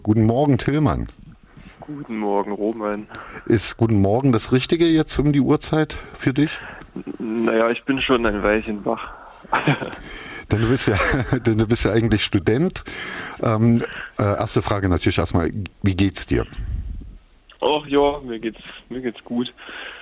Guten Morgen, Tillmann. Guten Morgen, Roman. Ist Guten Morgen das Richtige jetzt um die Uhrzeit für dich? Naja, ich bin schon ein Weilchen wach. Denn du bist ja eigentlich Student. Erste Frage natürlich erstmal, wie geht's dir? Ach ja, mir geht's gut.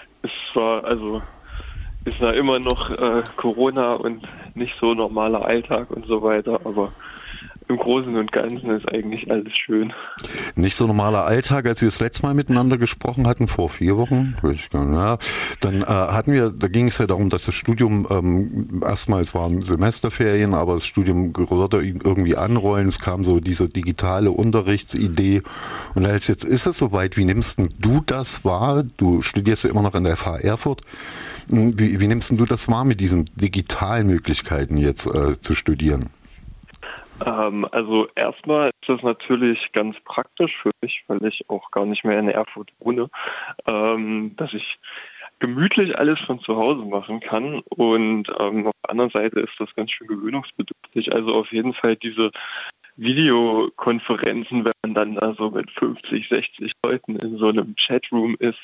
Ist ja immer noch Corona und nicht so normaler Alltag und so weiter, aber im Großen und Ganzen ist eigentlich alles schön. Nicht so normaler Alltag, als wir das letzte Mal miteinander gesprochen hatten, vor 4 Wochen, weiß ich gar nicht, ja. Dann da ging es ja darum, dass das Studium, erstmal, es waren Semesterferien, aber das Studium würde irgendwie anrollen, es kam so diese digitale Unterrichtsidee und jetzt ist es soweit, wie nimmst denn du das wahr? Du studierst ja immer noch in der FH Erfurt. Wie nimmst denn du das wahr, mit diesen digitalen Möglichkeiten jetzt zu studieren? Also erstmal ist das natürlich ganz praktisch für mich, weil ich auch gar nicht mehr in Erfurt wohne, dass ich gemütlich alles von zu Hause machen kann und auf der anderen Seite ist das ganz schön gewöhnungsbedürftig. Also auf jeden Fall diese Videokonferenzen, wenn man dann da so mit 50, 60 Leuten in so einem Chatroom ist.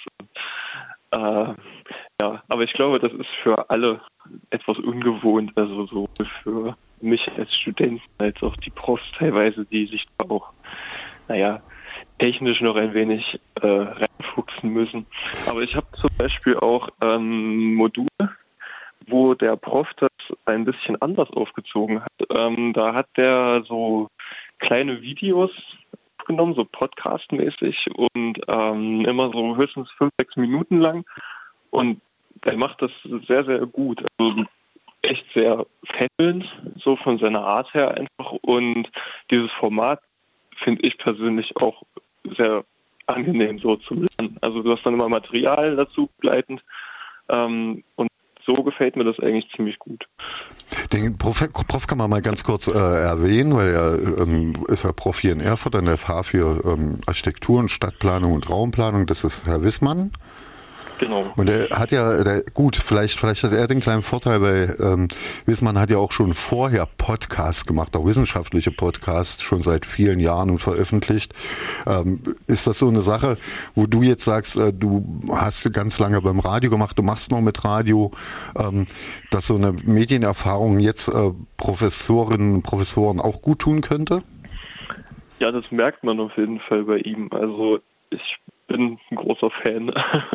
Ja, aber ich glaube, das ist für alle etwas ungewohnt, also sowohl für mich als Studenten als auch die Profs teilweise, die sich da auch, technisch noch ein wenig reinfuchsen müssen. Aber ich habe zum Beispiel auch Module, wo der Prof das ein bisschen anders aufgezogen hat. Da hat der so kleine Videos aufgenommen, so podcastmäßig und immer so höchstens 5, 6 Minuten lang. Und er macht das sehr, sehr gut. Also echt sehr fesselnd, so von seiner Art her einfach. Und dieses Format finde ich persönlich auch sehr angenehm so zum Lernen. Also du hast dann immer Material dazu begleitend und so gefällt mir das eigentlich ziemlich gut. Den Prof kann man mal ganz kurz erwähnen, weil er ist ja Prof hier in Erfurt an der FH für Architektur und Stadtplanung und Raumplanung. Das ist Herr Wissmann. Genau. Und er hat vielleicht hat er den kleinen Vorteil, weil Wissmann hat ja auch schon vorher Podcasts gemacht, auch wissenschaftliche Podcasts, schon seit vielen Jahren und veröffentlicht. Ist das so eine Sache, wo du jetzt sagst, du hast ganz lange beim Radio gemacht, du machst noch mit Radio, dass so eine Medienerfahrung jetzt Professorinnen und Professoren auch gut tun könnte? Ja, das merkt man auf jeden Fall bei ihm. Also ich bin ein großer Fan.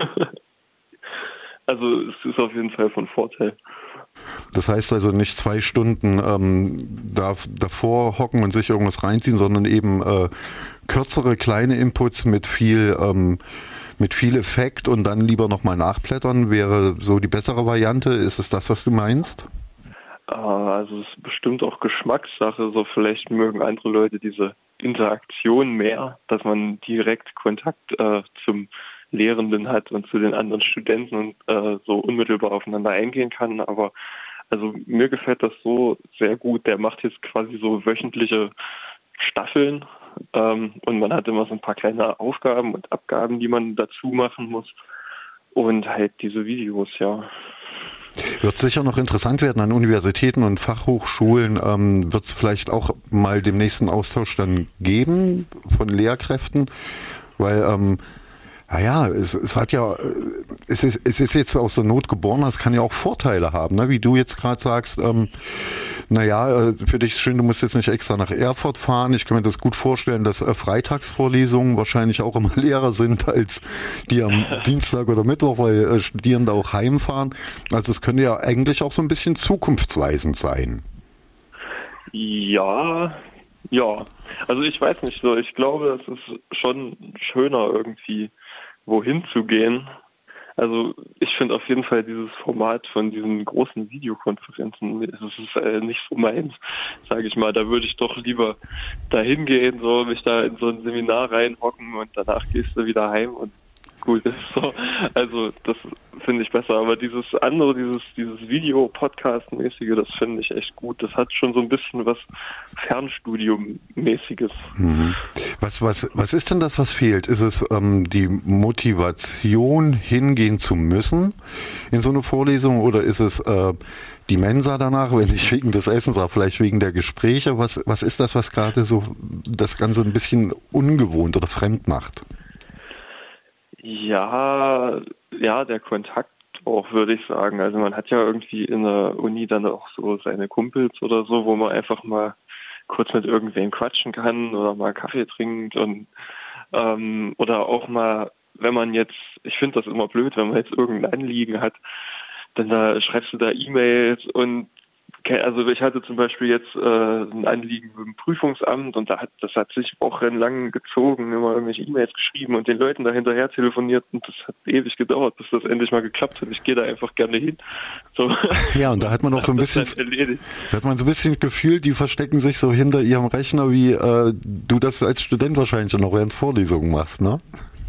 Also es ist auf jeden Fall von Vorteil. Das heißt also nicht 2 Stunden davor hocken und sich irgendwas reinziehen, sondern eben kürzere, kleine Inputs mit viel Effekt und dann lieber nochmal nachblättern, wäre so die bessere Variante. Ist es das, was du meinst? Also es ist bestimmt auch Geschmackssache. So vielleicht mögen andere Leute diese Interaktion mehr, dass man direkt Kontakt zum Lehrenden hat und zu den anderen Studenten und so unmittelbar aufeinander eingehen kann. Aber also mir gefällt das so sehr gut. Der macht jetzt quasi so wöchentliche Staffeln und man hat immer so ein paar kleine Aufgaben und Abgaben, die man dazu machen muss. Und halt diese Videos, ja. Wird sicher noch interessant werden an Universitäten und Fachhochschulen. Wird es vielleicht auch mal dem nächsten Austausch dann geben von Lehrkräften? Weil es ist jetzt aus der Not geboren, es kann ja auch Vorteile haben, ne? Wie du jetzt gerade sagst, für dich ist schön, du musst jetzt nicht extra nach Erfurt fahren. Ich kann mir das gut vorstellen, dass Freitagsvorlesungen wahrscheinlich auch immer leerer sind als die am Dienstag oder Mittwoch, weil Studierende auch heimfahren. Also es könnte ja eigentlich auch so ein bisschen zukunftsweisend sein. Ja. Also ich weiß nicht so. Ich glaube, es ist schon schöner irgendwie wohin zu gehen. Also ich finde auf jeden Fall dieses Format von diesen großen Videokonferenzen, das ist nicht so meins, sage ich mal. Da würde ich doch lieber dahin gehen, so mich da in so ein Seminar reinhocken und danach gehst du wieder heim und gut ist. So. Also das finde ich besser. Aber dieses andere, dieses Video-Podcast-mäßige, das finde ich echt gut. Das hat schon so ein bisschen was Fernstudium-mäßiges. Mhm. Was ist denn das, was fehlt? Ist es die Motivation, hingehen zu müssen in so eine Vorlesung, oder ist es die Mensa danach, wenn nicht wegen des Essens, aber vielleicht wegen der Gespräche? Was ist das, was gerade so das Ganze ein bisschen ungewohnt oder fremd macht? Ja, der Kontakt auch, würde ich sagen. Also man hat ja irgendwie in der Uni dann auch so seine Kumpels oder so, wo man einfach mal kurz mit irgendwem quatschen kann oder mal Kaffee trinkt und oder auch mal, wenn man jetzt, ich finde das immer blöd, wenn man jetzt irgendein Anliegen hat, dann da schreibst du da E-Mails und also ich hatte zum Beispiel jetzt ein Anliegen mit dem Prüfungsamt und das hat sich wochenlang gezogen, immer irgendwelche E-Mails geschrieben und den Leuten da hinterher telefoniert und das hat ewig gedauert, bis das endlich mal geklappt hat. Ich gehe da einfach gerne hin. So. Ja, und da hat man auch so ein bisschen, da hat man so ein bisschen Gefühl, die verstecken sich so hinter ihrem Rechner, wie du das als Student wahrscheinlich noch während Vorlesungen machst, ne?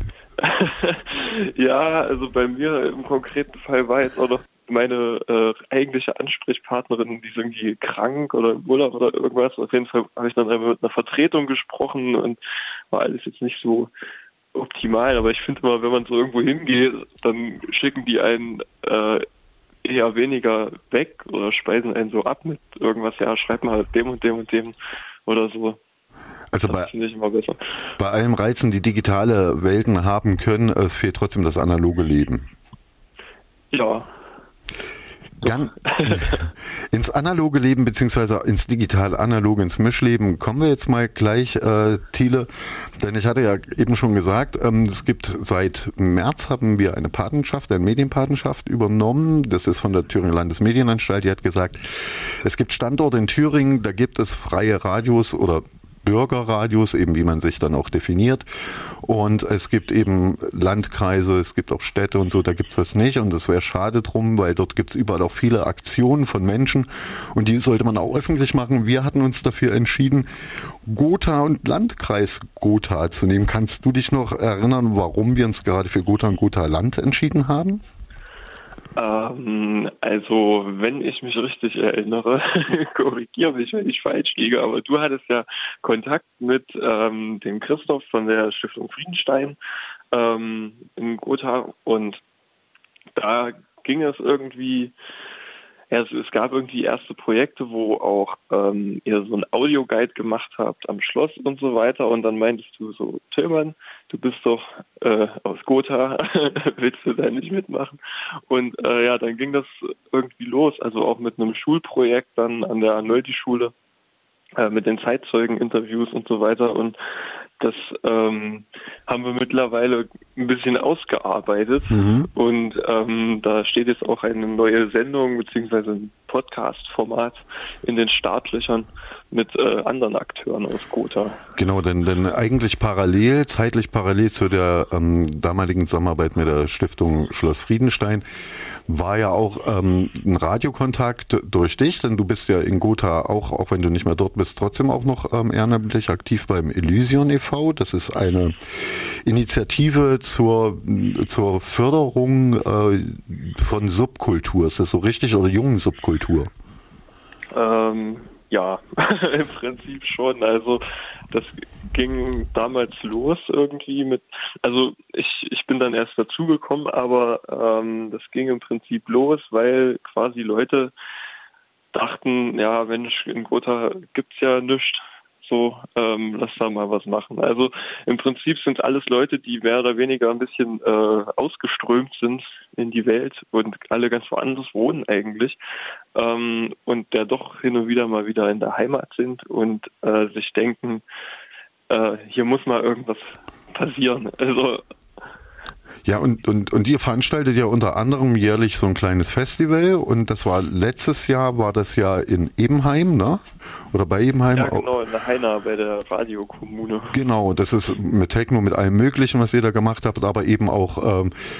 Ja, also bei mir im konkreten Fall war jetzt auch noch meine eigentliche Ansprechpartnerin, die ist irgendwie krank oder im Urlaub oder irgendwas. Auf jeden Fall habe ich dann einfach mit einer Vertretung gesprochen und war alles jetzt nicht so optimal. Aber ich finde immer, wenn man so irgendwo hingeht, dann schicken die einen eher weniger weg oder speisen einen so ab mit irgendwas. Ja, schreib mal dem und dem und dem oder so. Also bei allen Reizen, die digitale Welten haben können, es fehlt trotzdem das analoge Leben. Ja. Ins analoge Leben beziehungsweise ins digital-analoge, ins Mischleben kommen wir jetzt mal gleich, Thiele, denn ich hatte ja eben schon gesagt, es gibt seit März haben wir eine Medienpatenschaft übernommen, das ist von der Thüringer Landesmedienanstalt, die hat gesagt, es gibt Standorte in Thüringen, da gibt es freie Radios oder Bürgerradios, eben wie man sich dann auch definiert. Und es gibt eben Landkreise, es gibt auch Städte und so, da gibt es das nicht. Und das wäre schade drum, weil dort gibt es überall auch viele Aktionen von Menschen und die sollte man auch öffentlich machen. Wir hatten uns dafür entschieden, Gotha und Landkreis Gotha zu nehmen. Kannst du dich noch erinnern, warum wir uns gerade für Gotha und Gotha Land entschieden haben? Also, wenn ich mich richtig erinnere, korrigiere mich, wenn ich falsch liege, aber du hattest ja Kontakt mit dem Christoph von der Stiftung Friedenstein in Gotha und da ging es irgendwie, ja, es gab irgendwie erste Projekte, wo auch ihr so ein Audioguide gemacht habt am Schloss und so weiter und dann meintest du so, Tillmann, du bist doch aus Gotha, willst du da nicht mitmachen? Und ja, dann ging das irgendwie los, also auch mit einem Schulprojekt dann an der Arnoldi-Schule mit den Zeitzeugen-Interviews und so weiter und das haben wir mittlerweile ein bisschen ausgearbeitet und da steht jetzt auch eine neue Sendung beziehungsweise ein Podcast-Format in den Startlöchern mit anderen Akteuren aus Gotha. Genau, denn eigentlich zeitlich parallel zu der damaligen Zusammenarbeit mit der Stiftung Schloss Friedenstein war ja auch ein Radiokontakt durch dich, denn du bist ja in Gotha auch wenn du nicht mehr dort bist, trotzdem auch noch ehrenamtlich aktiv beim Elysion e.V. Das ist eine Initiative zur Förderung von Subkultur. Ist das so richtig? Oder jungen Subkultur? Ja, im Prinzip schon. Also das ging damals los irgendwie mit, also ich bin dann erst dazugekommen, aber das ging im Prinzip los, weil quasi Leute dachten, ja Mensch, in Gotha gibt's ja nichts, so lass da mal was machen. Also im Prinzip sind es alles Leute, die mehr oder weniger ein bisschen ausgeströmt sind in die Welt und alle ganz woanders wohnen eigentlich und der doch hin und wieder mal wieder in der Heimat sind und sich denken, hier muss mal irgendwas passieren. Also ja, und ihr veranstaltet ja unter anderem jährlich so ein kleines Festival und das war letztes Jahr, war das ja in Ebenheim, ne? Oder bei Ebenheim? Ja, genau, in der Heina bei der Radiokommune. Genau, das ist mit Techno, mit allem Möglichen, was ihr da gemacht habt, aber eben auch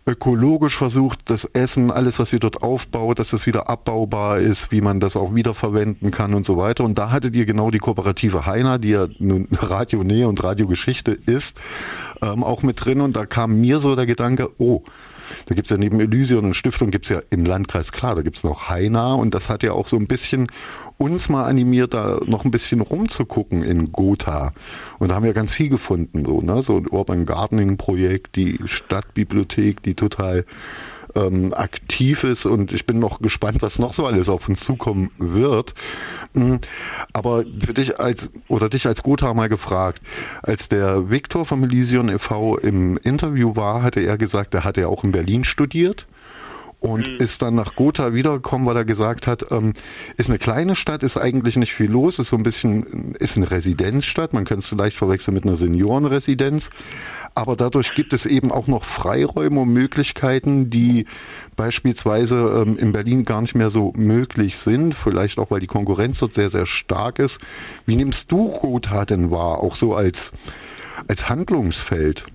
ökologisch versucht, das Essen, alles, was sie dort aufbaut, dass es wieder abbaubar ist, wie man das auch wiederverwenden kann und so weiter. Und da hattet ihr genau die Kooperative Heiner, die ja nun Radio Nähe und Radiogeschichte ist, auch mit drin. Und da kam mir so der Gedanke, oh, da gibt es ja neben Elysion und Stiftung, gibt es ja im Landkreis, klar, da gibt es noch Heiner und das hat ja auch so ein bisschen uns mal animiert, da noch ein bisschen rumzugucken in Gotha. Und da haben wir ganz viel gefunden, so ein Urban Gardening Projekt, die Stadtbibliothek, die total aktiv ist, und ich bin noch gespannt, was noch so alles auf uns zukommen wird. Aber für dich als Gotha mal gefragt, als der Viktor vom Elysion e.V. im Interview war, hatte er gesagt, er hatte ja auch in Berlin studiert und ist dann nach Gotha wiedergekommen, weil er gesagt hat, ist eine kleine Stadt, ist eigentlich nicht viel los, ist so ein bisschen, ist eine Residenzstadt, man kann es leicht verwechseln mit einer Seniorenresidenz, aber dadurch gibt es eben auch noch Freiräume und Möglichkeiten, die beispielsweise in Berlin gar nicht mehr so möglich sind, vielleicht auch, weil die Konkurrenz dort sehr, sehr stark ist. Wie nimmst du Gotha denn wahr, auch so als Handlungsfeld?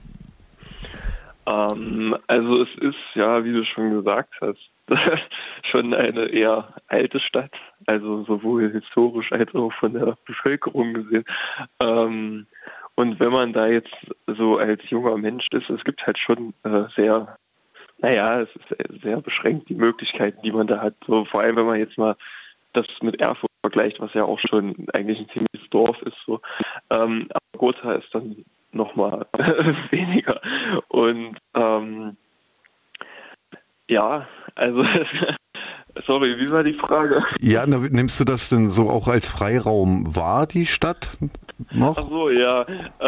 Also es ist ja, wie du schon gesagt hast, schon eine eher alte Stadt, also sowohl historisch als auch von der Bevölkerung gesehen. Und wenn man da jetzt so als junger Mensch ist, es gibt halt schon es ist sehr beschränkt, die Möglichkeiten, die man da hat. So, vor allem, wenn man jetzt mal das mit Erfurt vergleicht, was ja auch schon eigentlich ein ziemliches Dorf ist. So. Aber Gotha ist dann nochmal weniger. Und also sorry, wie war die Frage? Ja, nimmst du das denn so auch als Freiraum wahr, die Stadt noch? Ach so, ja.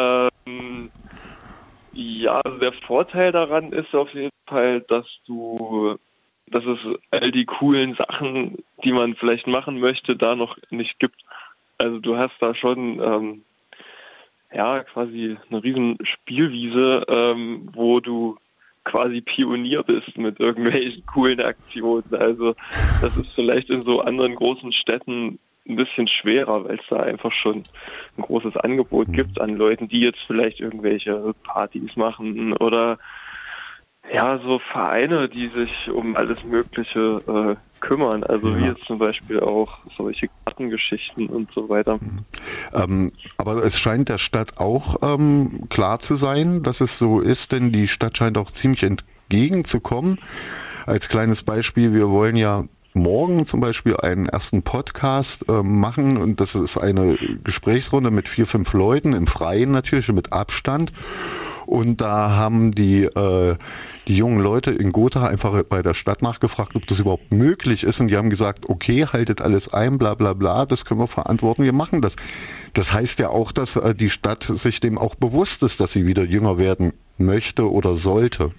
Also der Vorteil daran ist auf jeden Fall, dass es all die coolen Sachen, die man vielleicht machen möchte, da noch nicht gibt. Also du hast da schon quasi eine riesen Spielwiese, wo du quasi Pionier bist mit irgendwelchen coolen Aktionen. Also das ist vielleicht in so anderen großen Städten ein bisschen schwerer, weil es da einfach schon ein großes Angebot gibt an Leuten, die jetzt vielleicht irgendwelche Partys machen oder so Vereine, die sich um alles Mögliche kümmern. Also wie jetzt zum Beispiel auch solche Gartengeschichten und so weiter. Aber es scheint der Stadt auch klar zu sein, dass es so ist, denn die Stadt scheint auch ziemlich entgegenzukommen. Als kleines Beispiel, wir wollen ja morgen zum Beispiel einen ersten Podcast machen, und das ist eine Gesprächsrunde mit 4, 5 Leuten im Freien natürlich und mit Abstand. Und da haben die jungen Leute in Gotha einfach bei der Stadt nachgefragt, ob das überhaupt möglich ist. Und die haben gesagt, okay, haltet alles ein, bla bla bla, das können wir verantworten, wir machen das. Das heißt ja auch, dass die Stadt sich dem auch bewusst ist, dass sie wieder jünger werden möchte oder sollte.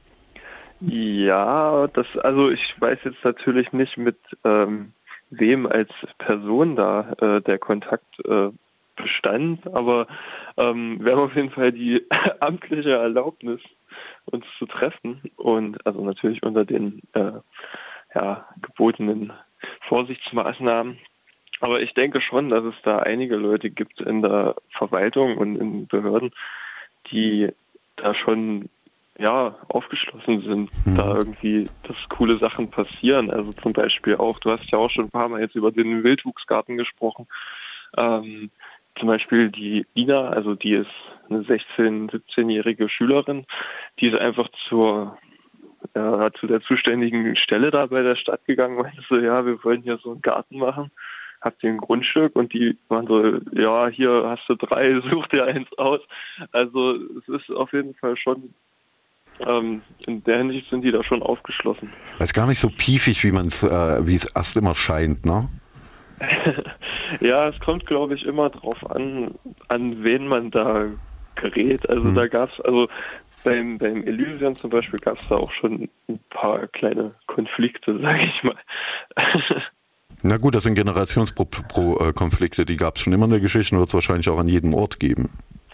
Ja, also ich weiß jetzt natürlich nicht, mit wem als Person da der Kontakt bestand, aber wir haben auf jeden Fall die amtliche Erlaubnis, uns zu treffen, und also natürlich unter den gebotenen Vorsichtsmaßnahmen. Aber ich denke schon, dass es da einige Leute gibt in der Verwaltung und in Behörden, die da schon aufgeschlossen sind, da irgendwie, dass coole Sachen passieren. Also zum Beispiel auch, du hast ja auch schon ein paar Mal jetzt über den Wildwuchsgarten gesprochen. Zum Beispiel die Ina, also die ist eine 16-, 17-jährige Schülerin, die ist einfach zu der zuständigen Stelle da bei der Stadt gegangen und meinte so, ja, wir wollen hier so einen Garten machen. Habt ihr ein Grundstück? Und die waren so, ja, hier hast du 3, such dir eins aus. Also es ist auf jeden Fall schon, in der Hinsicht sind die da schon aufgeschlossen. Das ist gar nicht so piefig, wie es erst immer scheint, ne? Ja, es kommt, glaube ich, immer drauf an wen man da gerät. Also da gab es, beim Elysion zum Beispiel gab es da auch schon ein paar kleine Konflikte, sage ich mal. Na gut, das sind Generationskonflikte, die gab es schon immer in der Geschichte und wird es wahrscheinlich auch an jedem Ort geben.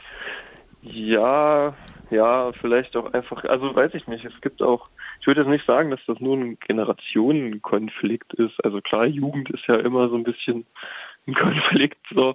Ja, vielleicht auch einfach, also weiß ich nicht, es gibt auch, ich würde jetzt nicht sagen, dass das nur ein Generationenkonflikt ist, also klar, Jugend ist ja immer so ein bisschen ein Konflikt, so,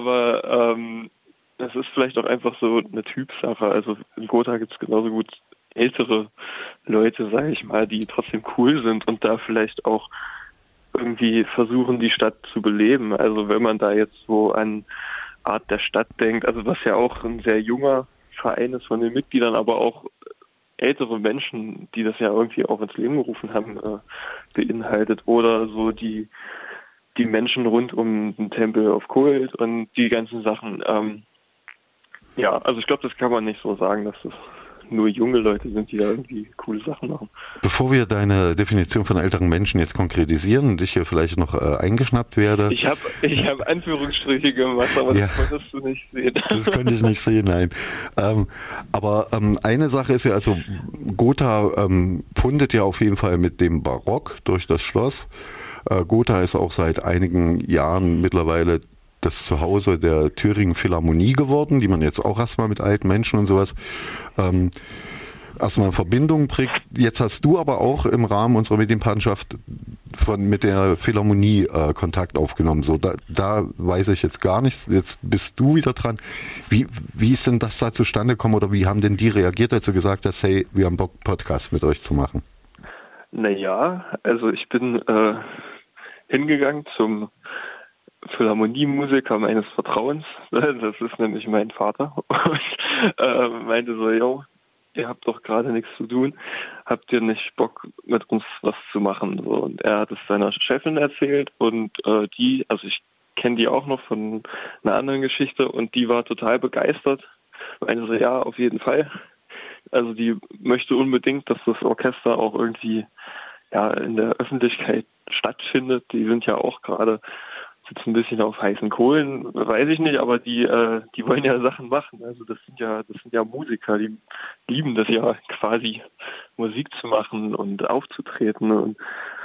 aber es ist vielleicht auch einfach so eine Typsache, also in Gotha gibt es genauso gut ältere Leute, sage ich mal, die trotzdem cool sind und da vielleicht auch irgendwie versuchen, die Stadt zu beleben. Also wenn man da jetzt so an Art der Stadt denkt, also was ja auch ein sehr junger Verein ist von den Mitgliedern, aber auch ältere Menschen, die das ja irgendwie auch ins Leben gerufen haben, beinhaltet. Oder so die Menschen rund um den Tempel of Kult und die ganzen Sachen. Ja, also ich glaube, das kann man nicht so sagen, dass das nur junge Leute sind, die da irgendwie coole Sachen machen. Bevor wir deine Definition von älteren Menschen jetzt konkretisieren und ich hier vielleicht noch eingeschnappt werde. Ich hab Anführungsstriche gemacht, aber ja, das konntest du nicht sehen. Das konnte ich nicht sehen, nein. Aber eine Sache ist ja, also Gotha fundet ja auf jeden Fall mit dem Barock durch das Schloss. Gotha ist auch seit einigen Jahren mittlerweile das Zuhause der Thüringen Philharmonie geworden, die man jetzt auch erstmal mit alten Menschen und sowas erstmal in Verbindung bringt. Jetzt hast du aber auch im Rahmen unserer Medienpartnerschaft mit der Philharmonie Kontakt aufgenommen. So, da weiß ich jetzt gar nichts. Jetzt bist du wieder dran. Wie ist denn das da zustande gekommen oder wie haben denn die reagiert, als du gesagt hast, hey, wir haben Bock, Podcast mit euch zu machen? Naja, also ich bin hingegangen zum Philharmoniemusiker meines Vertrauens, das ist nämlich mein Vater, und meinte so, jo, ihr habt doch gerade nichts zu tun, habt ihr nicht Bock mit uns was zu machen? So, und er hat es seiner Chefin erzählt und also ich kenne die auch noch von einer anderen Geschichte und die war total begeistert, meinte so, ja, auf jeden Fall. Also die möchte unbedingt, dass das Orchester auch irgendwie in der Öffentlichkeit stattfindet. Die sind ja auch gerade sitzen ein bisschen auf heißen Kohlen, weiß ich nicht, aber die wollen ja Sachen machen. Also das sind ja Musiker, die lieben das ja quasi, Musik zu machen und aufzutreten. Und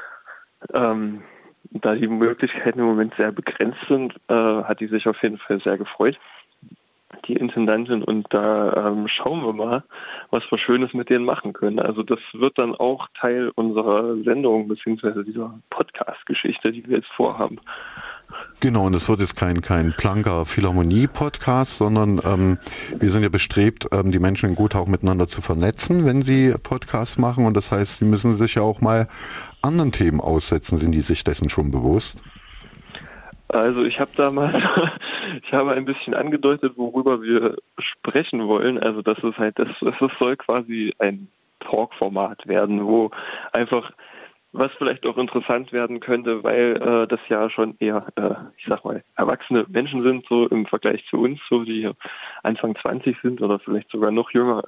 da die Möglichkeiten im Moment sehr begrenzt sind, hat die sich auf jeden Fall sehr gefreut, die Intendantin. Und da schauen wir mal, was wir Schönes mit denen machen können. Also das wird dann auch Teil unserer Sendung, beziehungsweise dieser Podcast-Geschichte, die wir jetzt vorhaben. Genau, und es wird jetzt kein blanker Philharmonie-Podcast, sondern wir sind ja bestrebt, die Menschen in Gotha auch miteinander zu vernetzen, wenn sie Podcasts machen. Und das heißt, sie müssen sich ja auch mal anderen Themen aussetzen. Sind die sich dessen schon bewusst? Also ich habe ein bisschen angedeutet, worüber wir sprechen wollen. Also das soll quasi ein Talk-Format werden, wo einfach was vielleicht auch interessant werden könnte, weil das ja schon eher, ich sag mal, erwachsene Menschen sind, so im Vergleich zu uns, so die Anfang 20 sind oder vielleicht sogar noch jünger.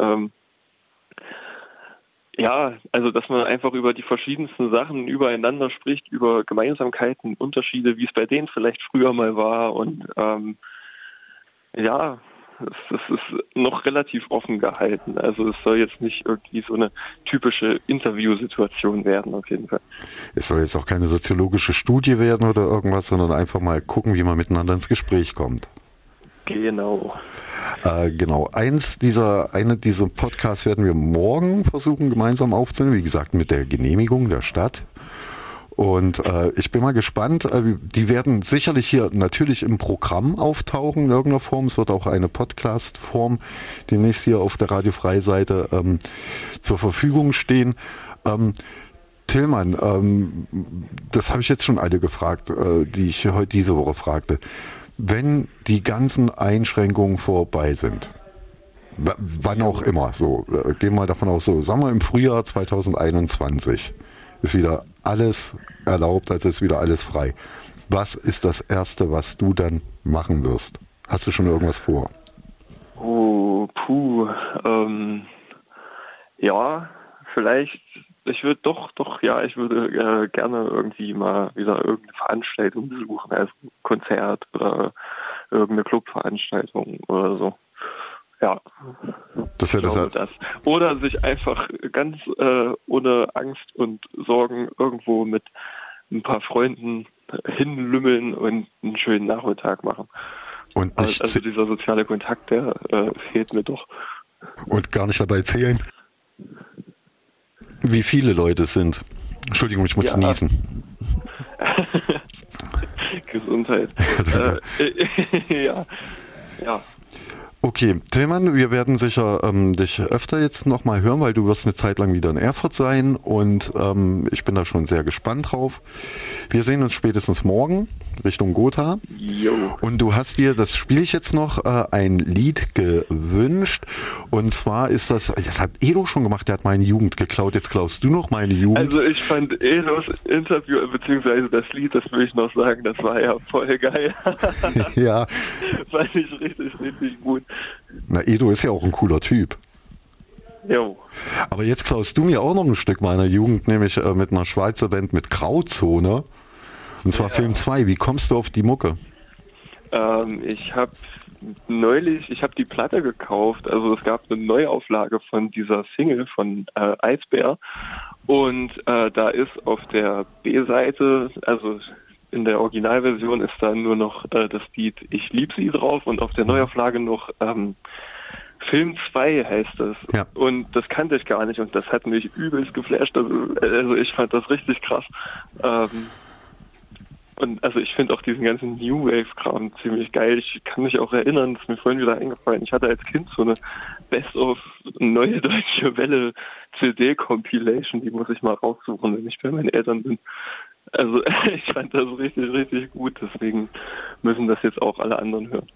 Also dass man einfach über die verschiedensten Sachen übereinander spricht, über Gemeinsamkeiten, Unterschiede, wie es bei denen vielleicht früher mal war und es ist noch relativ offen gehalten. Also es soll jetzt nicht irgendwie so eine typische Interviewsituation werden, auf jeden Fall. Es soll jetzt auch keine soziologische Studie werden oder irgendwas, sondern einfach mal gucken, wie man miteinander ins Gespräch kommt. Genau. Genau. Dieser Podcasts werden wir morgen versuchen, gemeinsam aufzunehmen. Wie gesagt, mit der Genehmigung der Stadt. Und ich bin mal gespannt, die werden sicherlich hier natürlich im Programm auftauchen in irgendeiner Form. Es wird auch eine Podcast-Form demnächst hier auf der Radio Frei-Seite zur Verfügung stehen. Tillmann, das habe ich jetzt schon alle gefragt, die ich heute diese Woche fragte. Wenn die ganzen Einschränkungen vorbei sind, wann auch immer, so gehen wir mal davon aus, so sagen wir im Frühjahr 2021, ist wieder alles erlaubt, also ist wieder alles frei. Was ist das Erste, was du dann machen wirst? Hast du schon irgendwas vor? Oh, vielleicht, ich würde ich würde gerne irgendwie mal wieder irgendeine Veranstaltung besuchen, also ein Konzert oder irgendeine Clubveranstaltung oder so. Ja, das wäre das. Oder sich einfach ganz ohne Angst und Sorgen irgendwo mit ein paar Freunden hinlümmeln und einen schönen Nachmittag machen. Und nicht also dieser soziale Kontakt, der fehlt mir doch. Und gar nicht dabei zählen, wie viele Leute es sind. Entschuldigung, ich muss niesen. Gesundheit. Ja. Okay, Tillmann, wir werden sicher dich öfter jetzt nochmal hören, weil du wirst eine Zeit lang wieder in Erfurt sein und ich bin da schon sehr gespannt drauf. Wir sehen uns spätestens morgen Richtung Gotha. Jo. Und du hast dir, das spiele ich jetzt noch, ein Lied gewünscht und zwar ist das hat Edo schon gemacht, der hat meine Jugend geklaut, jetzt klaust du noch meine Jugend. Also ich fand Edos Interview, beziehungsweise das Lied, das will ich noch sagen, das war ja voll geil. Ja. Fand ich richtig, richtig gut. Na, Edo ist ja auch ein cooler Typ. Jo. Aber jetzt klaust du mir auch noch ein Stück meiner Jugend, nämlich mit einer Schweizer Band mit Grauzone. Und zwar Film 2. Wie kommst du auf die Mucke? Ich habe die Platte gekauft. Also es gab eine Neuauflage von dieser Single von Eisbär. Und da ist auf der B-Seite, also in der Originalversion ist da nur noch das Lied Ich lieb sie drauf und auf der Neuauflage noch Film 2 heißt es. Ja. Und das kannte ich gar nicht und das hat mich übelst geflasht. Also ich fand das richtig krass. Und also ich finde auch diesen ganzen New Wave-Kram ziemlich geil. Ich kann mich auch erinnern, das ist mir vorhin wieder eingefallen, ich hatte als Kind so eine Best-of Neue Deutsche Welle CD-Compilation, die muss ich mal raussuchen, wenn ich bei meinen Eltern bin. Also ich fand das richtig, richtig gut, deswegen müssen das jetzt auch alle anderen hören.